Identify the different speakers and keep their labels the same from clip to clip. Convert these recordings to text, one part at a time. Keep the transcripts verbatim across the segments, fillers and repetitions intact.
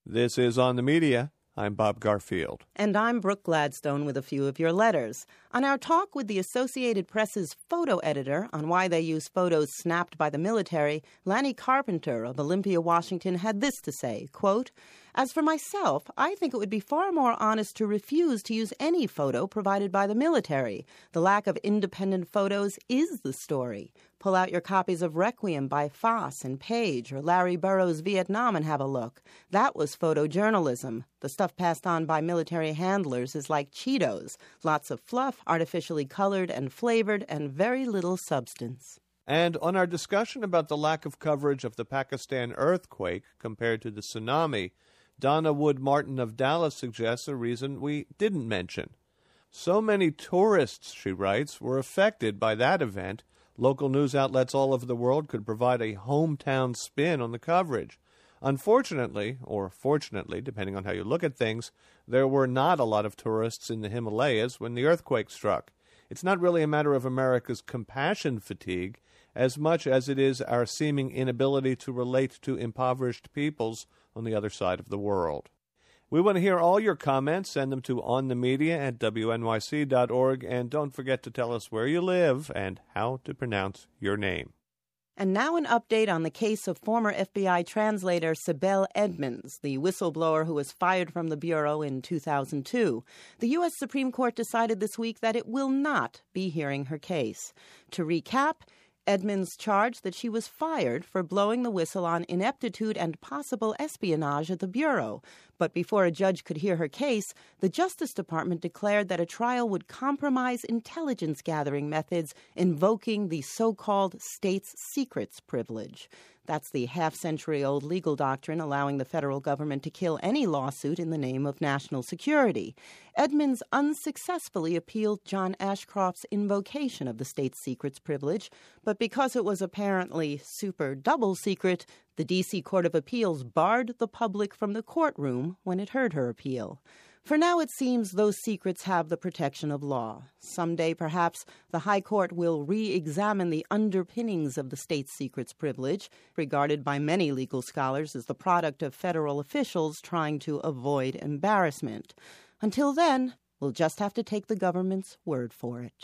Speaker 1: This is On the Media. I'm Bob Garfield.
Speaker 2: And I'm Brooke Gladstone with a few of your letters. On our talk with the Associated Press's photo editor on why they use photos snapped by the military, Lanny Carpenter of Olympia, Washington, had this to say, quote, "As for myself, I think it would be far more honest to refuse to use any photo provided by the military. The lack of independent photos is the story. Pull out your copies of Requiem by Foss and Page or Larry Burroughs' Vietnam and have a look. That was photojournalism. The stuff passed on by military handlers is like Cheetos. Lots of fluff, artificially colored and flavored, and very little substance."
Speaker 1: And on our discussion about the lack of coverage of the Pakistan earthquake compared to the tsunami, Donna Wood Martin of Dallas suggests a reason we didn't mention. So many tourists, she writes, were affected by that event. Local news outlets all over the world could provide a hometown spin on the coverage. Unfortunately, or fortunately, depending on how you look at things, there were not a lot of tourists in the Himalayas when the earthquake struck. It's not really a matter of America's compassion fatigue as much as it is our seeming inability to relate to impoverished peoples on the other side of the world. We want to hear all your comments. Send them to onthemedia at W N Y C dot org, and don't forget to tell us where you live and how to pronounce your name.
Speaker 2: And now an update on the case of former F B I translator Sibel Edmonds, the whistleblower who was fired from the Bureau in two thousand two. The U S Supreme Court decided this week that it will not be hearing her case. To recap, Edmonds charged that she was fired for blowing the whistle on ineptitude and possible espionage at the Bureau. But before a judge could hear her case, the Justice Department declared that a trial would compromise intelligence-gathering methods, invoking the so-called state's secrets privilege. That's the half-century-old legal doctrine allowing the federal government to kill any lawsuit in the name of national security. Edmonds unsuccessfully appealed John Ashcroft's invocation of the state's secrets privilege, but because it was apparently super double secret, the D C Court of Appeals barred the public from the courtroom when it heard her appeal. For now, it seems those secrets have the protection of law. Someday, perhaps, the High Court will re-examine the underpinnings of the state's secrets privilege, regarded by many legal scholars as the product of federal officials trying to avoid embarrassment. Until then, we'll just have to take the government's word for it.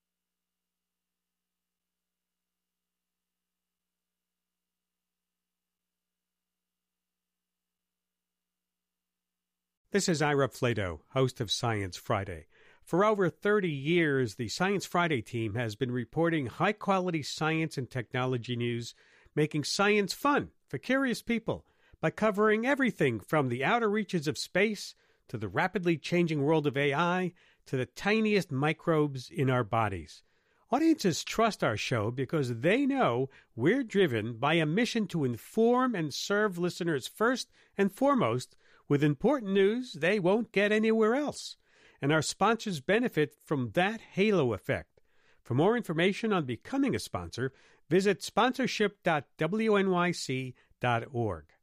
Speaker 3: This is Ira Flato, host of Science Friday. For over thirty years, the Science Friday team has been reporting high-quality science and technology news, making science fun for curious people by covering everything from the outer reaches of space to the rapidly changing world of A I to the tiniest microbes in our bodies. Audiences trust our show because they know we're driven by a mission to inform and serve listeners first and foremost with important news they won't get anywhere else. And our sponsors benefit from that halo effect. For more information on becoming a sponsor, visit sponsorship dot W N Y C dot org.